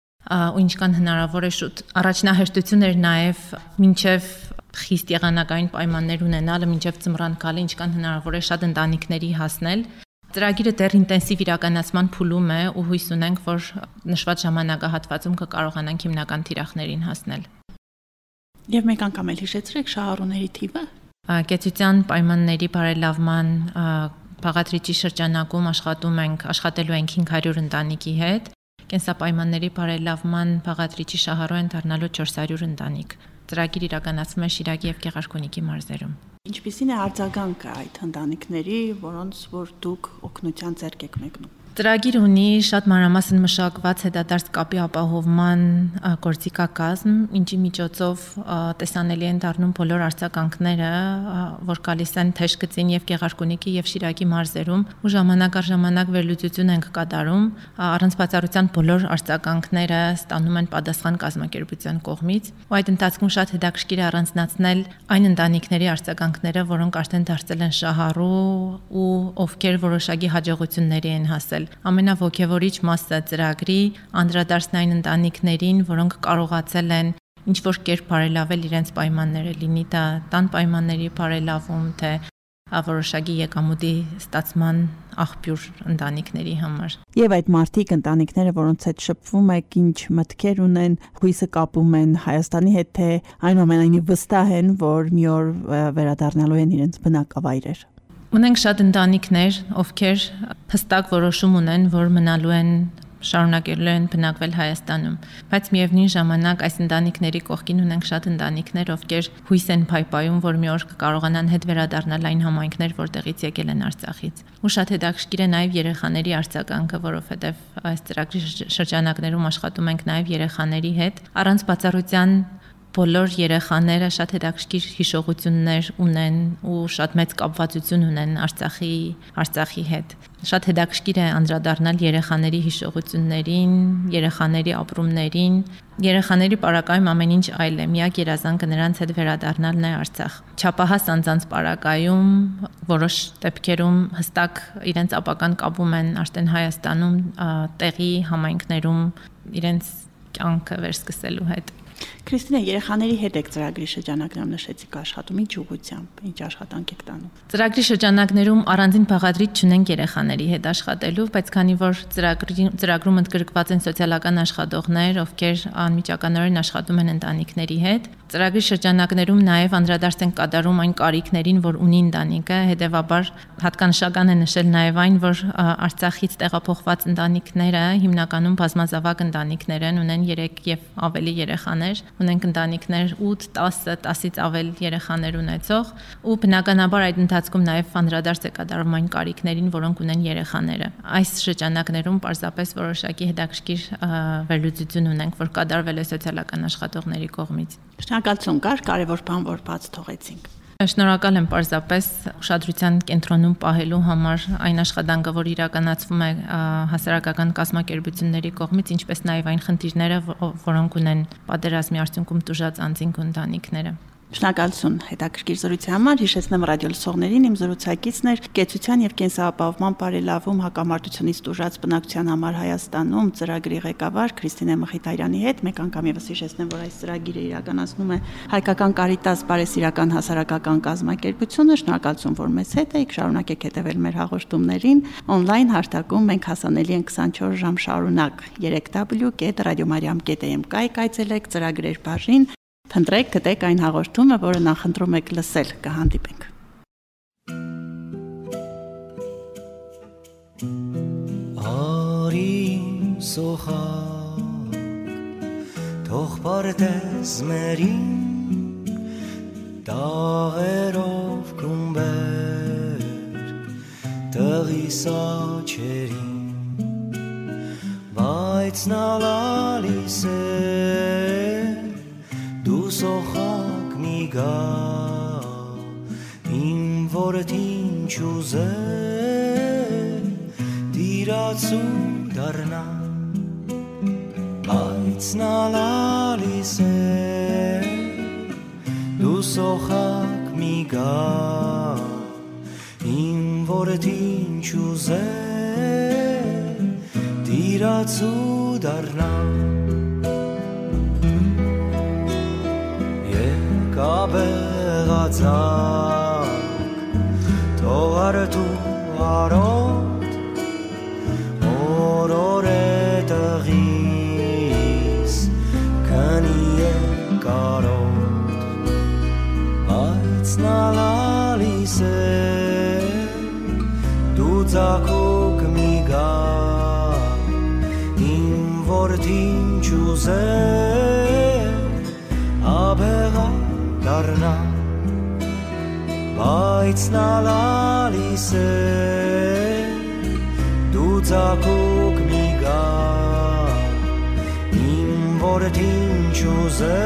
ու ինչքան հնարավոր է շուտ առաջնահերթություն էր նաև մինչև խիստ եղանակային պայմաններ ունենալը, մինչև ձմռան գալը ինչքան հնարավոր է շատ ընտանիքների հասնել։ Ծրագիրը դեռ ինտենսիվ իրականացման փուլում է ու հույս ունենք, որ նշված ժամանակահատվածում կկարողանանք հիմնական թիրախներին հասնել։ Եվ մեկ անգամ էլ հիշեցրեք շահառուների թիվը։ Կեցության պայմանների բարելավման բաղադրիչի շրջանակում աշխատում ենք, աշխատելու ենք հինգ հարյուր ընտանիքի հետ, կենսապայմանների բարելավման բաղադրիչի շահառու են դառնալու չորս հարյուր ընտանիք։ Ծրագիր իրականացվում է Շիրակի եւ Գեղարքունիքի մարզերում։ Ինչպիսին է արձագանքը այդ ընտանիքների, որոնց որ դուք օգնության ձեռք եք մեկնում։ Ծրագիր ունի շատ մանրամասն մշակված հետադարձ կապի ապահովման գործիքակազմ, ինչի միջոցով տեսանելի են դառնում բոլոր արձագանքները, որ գալիս են Թեժգծին եւ Գեղարքունիքի եւ Շիրակի մարզերում, ու ժամանակ առ ժամանակ վերլուծություն ենք կատարում, առանց բացառության բոլոր արձագանքները ստանում են պատասխան կազմակերպության կողմից, ու այդ ընթացքում շատ հետաքրքիր է առանձնացնել այն ընտանիքների արձագանքները, որոնք արդեն դարձել են շահառու ու ովքեր որոշակի հաջողությունների են հասել ասել։ Ամենաոգևորիչ մասը ծրագրի անդրադարձն այն ընտանիքներին, որոնք կարողացել են ինչ-որ կերպ բարելավել իրենց պայմանները, լինի դա տան պայմանների բարելավում, թե որոշակի եկամուտի ստացման աղբյուր ընտանիքների համար։ Եվ այդ մարդիկ ընտանիքները, որոնց հետ շփվում եք, ինչ մտքեր ունեն, հույսը կապում են Հայաստանի հետ, թե այնուամենայնիվ վստահ են, որ մի օր վերադառնալու են իրենց բնակավայրեր։ Ունենք շատ ընտանիքներ, ովքեր հստակ որոշում ունեն, որ մնալու են շարունակելու են բնակվել Հայաստանում, բայց միևնույն ժամանակ այս ընտանիքների կողքին ունենք շատ ընտանիքներ, ովքեր հույս են փայփայում, որ մի օր կկարողանան հետ վերադառնալ այն համայնքներ, որտեղից եկել են Արցախից։ Ու շատ հետաքրքիր է նաև երեխաների արձագանքը, որովհետև այս ծրագրի շրջանակներում աշխատում ենք նաև երեխաների հետ, առանց բացառության բոլոր երեխաները շատ հետաքրքիր հիշողություններ ունեն ու շատ մեծ կապվածություն ունեն Արցախի Արցախի հետ։ Շատ հետաքրքիր է անդրադառնալ երեխաների հիշողություններին, երեխաների ապրումներին, երեխաների պարագայում ամեն ինչ այլ է, միակ երազանքը նրանց հետ վերադառնալն է Արցախ։ Չափահաս անձանց պարագայում որոշ դեպքերում հստակ իրենց ապական կապում են արդեն Հայաստանում տեղի համայնքներում իրենց կյանքը վերսկսելու հետ։ Քրիստինե, երեխաների հետ եք ծրագրի շրջանակներում նշեցիք աշխատում, ինչ ուղղությամբ, ինչ աշխատանք եք տանում։ Ծրագրի շրջանակներում առանձին բաղադրիչ չունենք երեխաների հետ աշխատելու, բայց քանի որ ծրագրի ծրագրում ընդգրկված են սոցիալական աշխատողներ, ովքեր անմիջականորեն աշխատում են ընտանիքների հետ, ծրագրի շրջանակներում նաև անդրադարձ են կատարում այն կարիքներին, որ ունի ընտանիքը, հետևաբար հատկանշական է նշել նաև այն, որ Արցախից տեղափոխված ընտանիքները հիմնականում բազմազավակ ընտանիքներ են, ունեն երեք եւ ավելի երեխաներ, ունենք ընտանիքներ ութ, տասը, տասից ավել երեխաներ ունեցող ու բնականաբար այդ ընթացքում նաև անդրադարձ է կատարում այն կարիքներին, որոնք ունեն երեխաները։ Այս շրջանակներում պարզապես որոշակի հետաքրքիր վերլուծություն ունենք, որ կատարվել է սոցիալական աշխատողների կողմից։ Շնորհակալություն կար, կարևոր բան, որ բաց թողեցինք։ Շնորհակալ եմ պարզապես ուշադրության կենտրոնում պահելու համար այն աշխատանքը, որ իրականացվում է հասարակական կազմակերպությունների կողմից, ինչպես նաև այն խնդիրները, որոնք ունեն պատերազմի արդյունքում տուժած անձինք ու ընտանիքները։ Շնորհակալություն հետաքրքիր զրույցի համար, հիշեցնեմ ռադիոլսողներին, իմ զրուցակիցն էր Կեցության եւ կենսապահովման բարելավում հակամարտությունից տուժած բնակչության համար Հայաստանում ծրագրի ղեկավար Քրիստինե Մխիթարյանի հետ։ Մեկ անգամ եւս հիշեցնեմ, որ այս ծրագիրը իրականացնում է Հայկական Կարիտաս բարեսիրական հասարակական կազմակերպությունը։ Շնորհակալություն, որ մեզ հետ եք, շարունակեք հետևել մեր հաղորդումներին on-line հարթակում, մենք հասանելի ենք քսանչորս ժամ շարունակ three w dot radiomariam dot am կայցելեք ծրագրեր բաժին, փնտրեք, գտեք այն հաղորդումը, որը նախընտրում եք լսել, կհանդիպենք։ Արի սոխակ, թող պարտես մերին, տաղերով կրումբեր, տղի սաչերին, բայց նալալիս է, դու սոխակ մի գա, իմ որդին չուզե, դիրացու դարնա, բայց նալալիս է, դու սոխակ մի գա, իմ որդին չուզե, դիրացու դարնա, կաբեղացակ, թող արդու արոտ, օրոր է տղիս, կնի է կարոտ, բայց նալալիս է, դու ծակուկ մի գա, իմ որդին չուզե, աբեղա դարնա, բայց նալալիս է, դու ծակուկ մի գա, իմ որդին չուզե,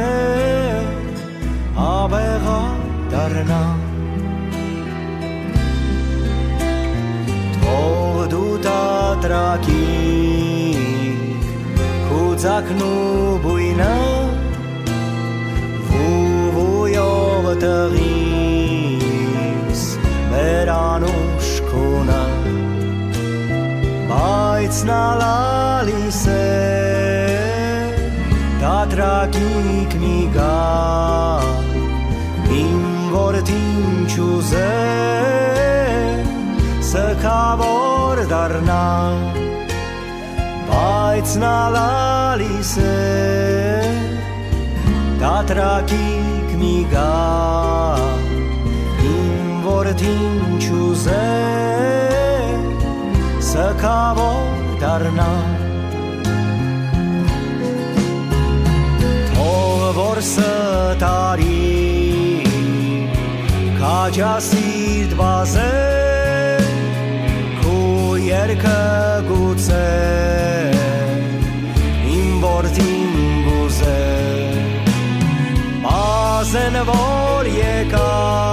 աբեղա դարնա, թող դու տատրակիկ, քուծակն ու բույնը, տղիս մեր անուշ կունը, նալալիս է դադրակիկ մի գա իմ որդին չուզե սքավոր դառնա բայց նալալիս է դադրակիկ մի գա իմ որդին չուզե սքավոր դառնա թող որ ստարի քաջասիրտ բազե քու երգը գուցե իմ որդին գուզե բազեն որ եկա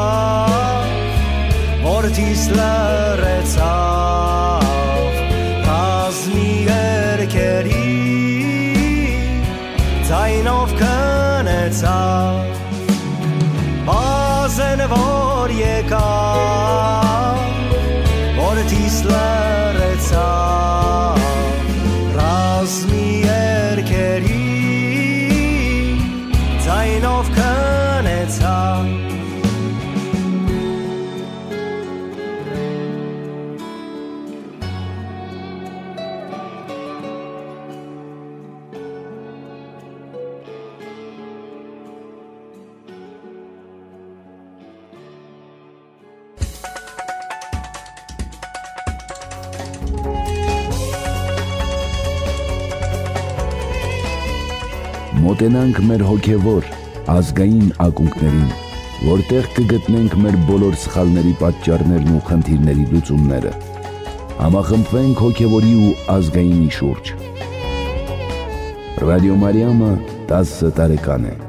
որդիս լրեցավ ռազմի երգերի ձայնով քնեցավ բազեն որ եկա որդիս լրեցավ ռազմի երգերի ձայնով քնեցավ Մոտենանք մեր հոգևոր ազգային ակունքներին, որտեղ կգտնենք մեր բոլոր սխալների պատճառներն ու խնդիրների լուծումները։ Համախմբվենք հոգևորի ու ազգայինի շուրջ։ Ռադիո Մարիամը տասը տարեկան է։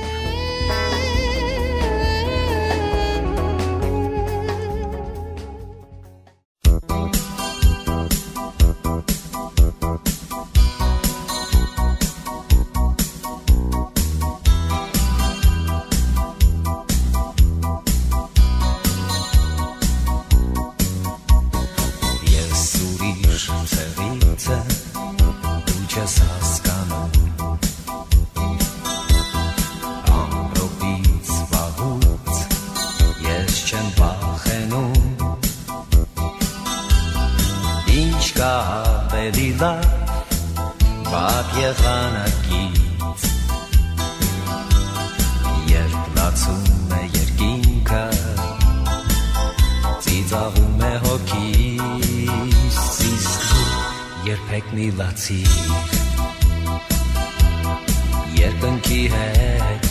Երկնքի հետ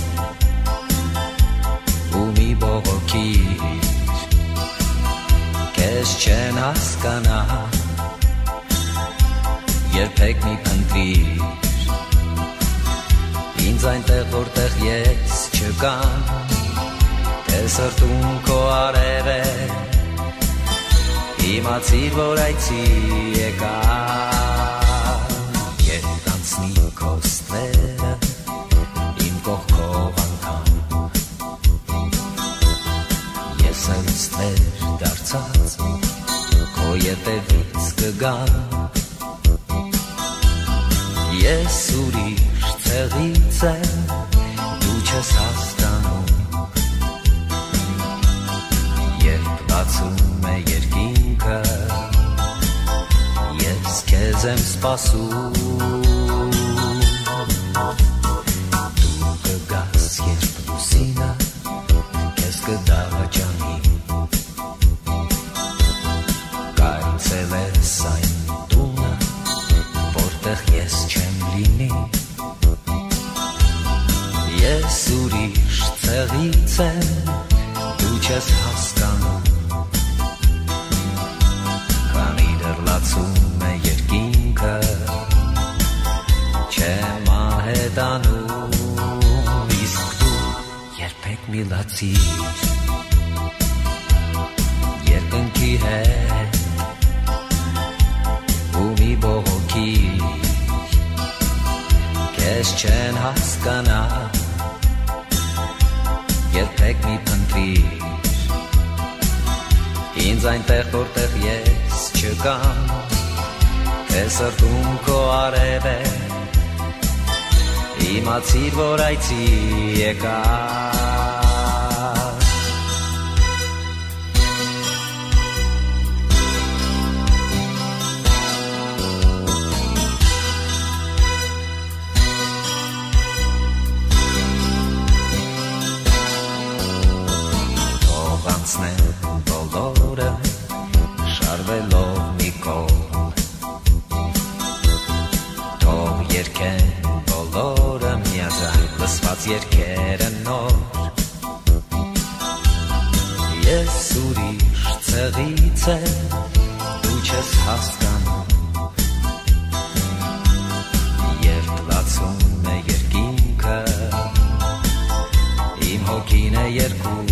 ու մի բողոքիր քեզ չեն հասկանա երբեք մի փնտրիր ինձ այնտեղ որտեղ ես չկամ թե սրտում քո արև է իմացիր որ այցի եկա Կոստները իմ կողքով անգամ ես անցներ դարձած քո ետևից կգամ ես ուրիշ ցեղից եմ դու չես հասկանում երբ բացում է երկինքը ես քեզ եմ սպասում կդավաճանի Կայցել ես այն տունը որտեղ ես չեմ լինի Ես ուրիշ ցեղից եմ դու չես հասկանում Քանի դեռ լացում է երկինքը չեմ ահետանում իսկ դու երբեք մի լացիր Երկնքի հետ ու մի բողոքիր քեզ չեն հասկանա երբեք մի փնտրիր ինձ այնտեղ որտեղ ես չկամ թե սրտում քո արև է իմացիր որ այցի եկա բոլորը շարվելով մի կողմ թող երկեն բոլորը միաձայն լսված երգերը նոր ես ուրիշ ցեղից եմ դու չես հասկանում երբ լացում է երկինքը իմ հոգին է երկու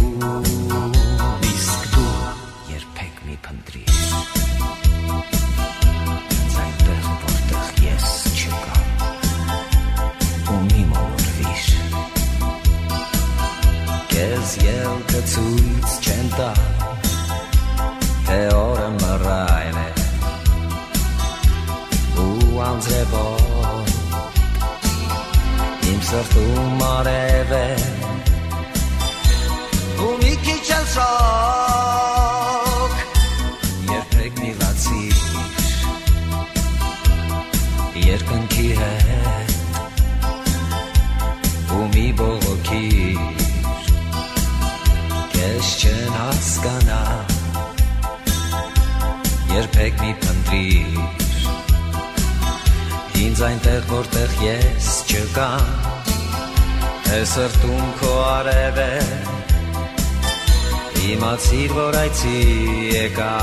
Ելքը ցույց չեն տա թե օրը մռայլ է ու անձրևով իմ սրտում արև է ու մի քիչ էլ շոկ երբեք մի լացիր երկնքի հետ ու մի բողոքի Ես չեն հասկանա երբեք մի փնտրիր ինձ այնտեղ որտեղ ես չկամ թե սրտում քո արև է իմացիր որ այցի եկա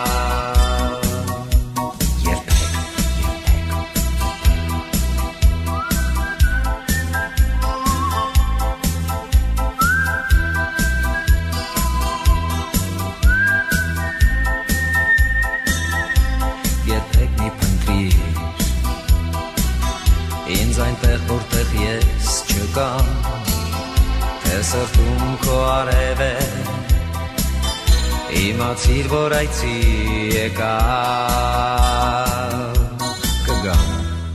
այնտեղ որտեղ ես չկամ թե սրտում քո արև է իմացիր որ այցի եկա կգամ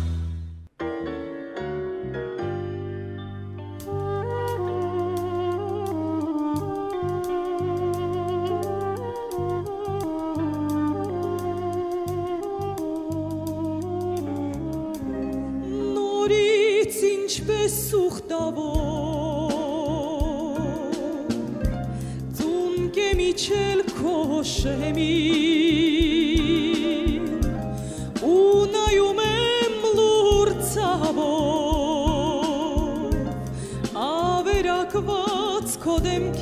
Ինչպես ուխտավոր ծունկե միչել քո շեմին ու նայում եմ լուր ցավով ավերակված քո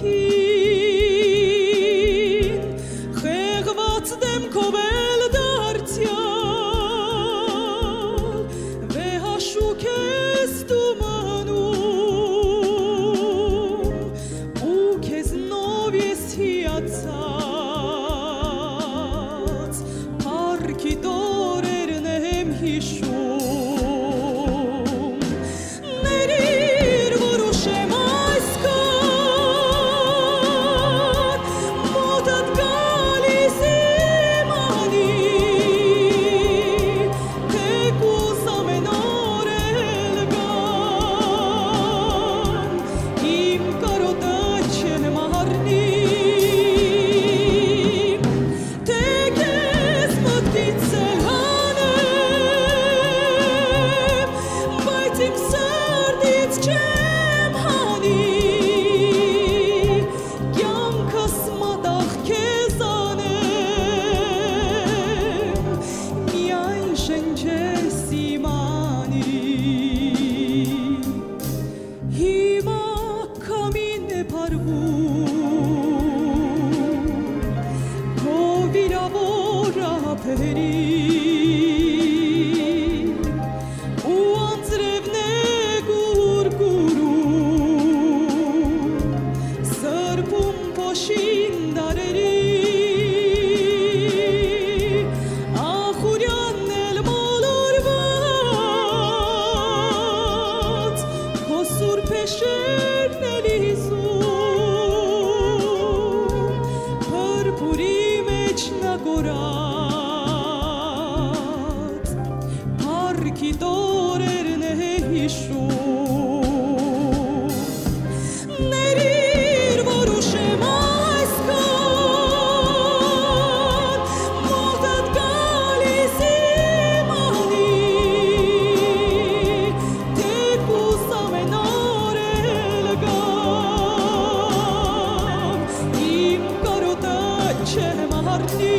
դեմքին խեղված դեմքով էլ դարձյալ վեհաշուք ես դու Purpuri mech na gorat մութ օրերն է հիշում Ներիր որ ուշեմ այսքան մոտդ գալիս իմանի թեկուզ ամեն օր էլ գամ իմ կարոտը չեմ առնի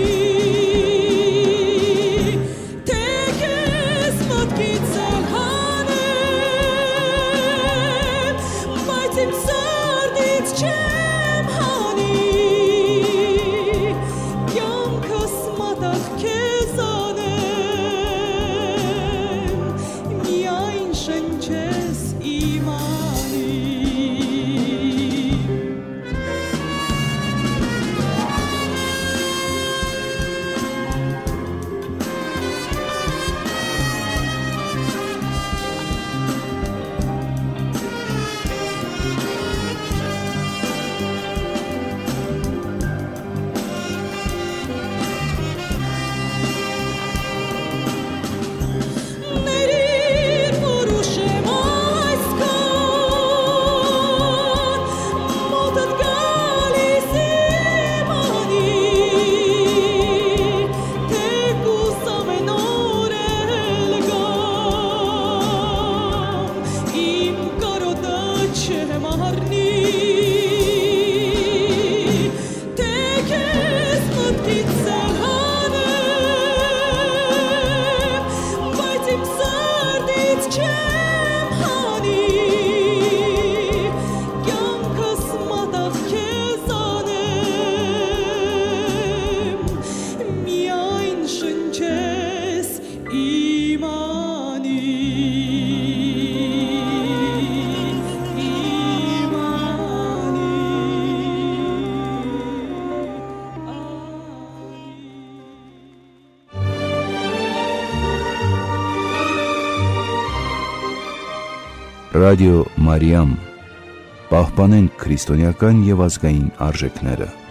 Ռադիո Մարիամ, պահպանենք քրիստոնեական եւ ազգային արժեքները։